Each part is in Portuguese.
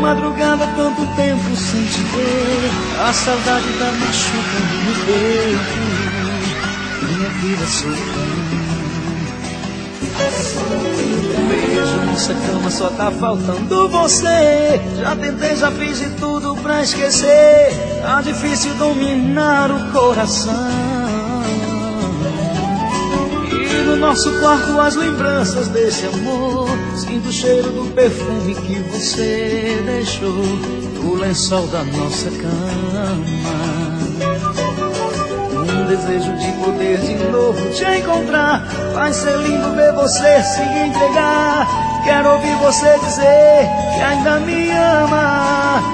madrugada, tanto tempo sem te ver. A saudade tá machucando no peito. Minha vida solidão. Um beijo nessa cama, só tá faltando você. Já tentei, já fiz de tudo pra esquecer. Tá difícil dominar o coração. E no nosso quarto as lembranças desse amor. Sinto o cheiro do perfume que você deixou no lençol da nossa cama. Um desejo de poder de novo te encontrar. Vai ser lindo ver você se entregar. Quero ouvir você dizer que ainda me ama.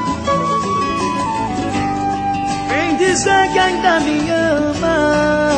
Vem dizer que ainda me ama.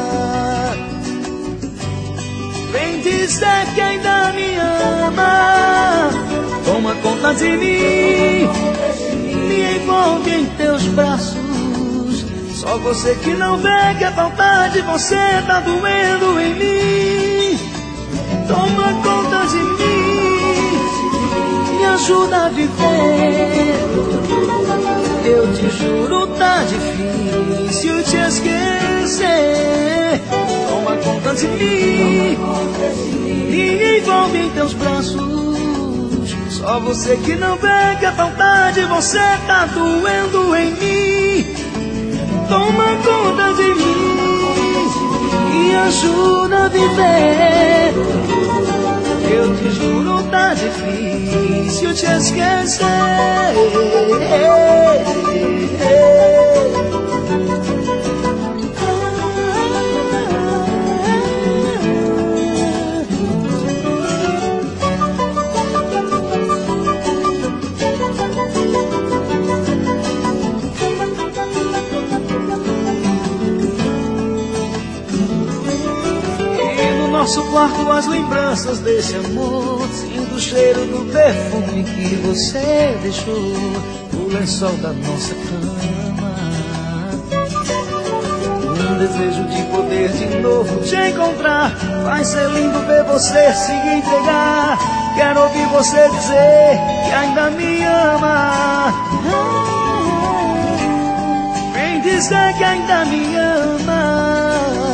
Vem dizer que ainda me ama. Toma conta de mim, me envolve em teus braços. Só você que não vê que a vontade de você tá doendo em mim. Toma conta de mim, me ajuda a viver. Eu te juro, tá difícil te esquecer. Toma conta de mim, me envolve em teus braços. Só você que não vê que a vontade de você tá doendo em mim. Toma conta de mim e ajuda a viver. Eu te juro, tá difícil te esquecer. Nosso quarto as lembranças desse amor. Sinto o cheiro do perfume que você deixou no lençol da nossa cama. Um desejo de poder de novo te encontrar. Vai ser lindo ver você se entregar. Quero ouvir você dizer que ainda me ama. Vem dizer que ainda me ama.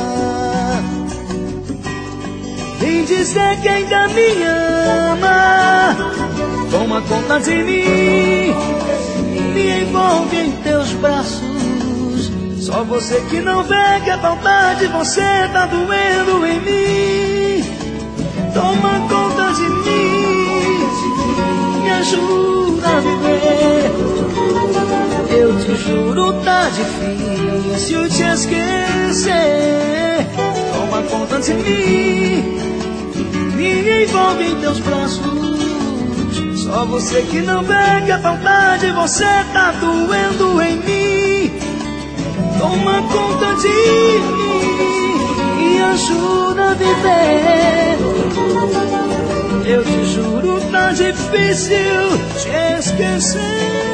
Vem dizer que ainda me ama. Toma conta de mim, me envolve em teus braços. Só você que não vê que a vontade de você tá doendo em mim. Toma conta de mim, me ajuda a viver. Eu te juro, tá difícil te esquecer. Toma conta de mim, me envolve em teus braços. Só você que não vê que a vontade de você tá doendo em mim. Toma conta de mim e ajuda a viver. Eu te juro, tá difícil te esquecer.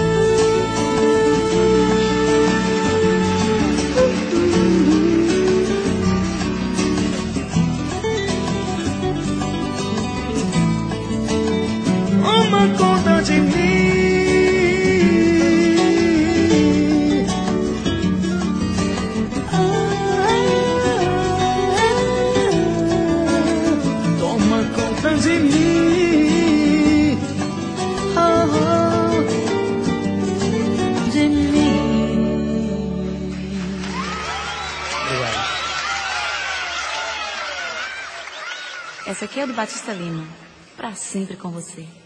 Toma conta de mim. Toma conta de mim. De mim. Essa aqui é do Batista Lima. Pra sempre com você.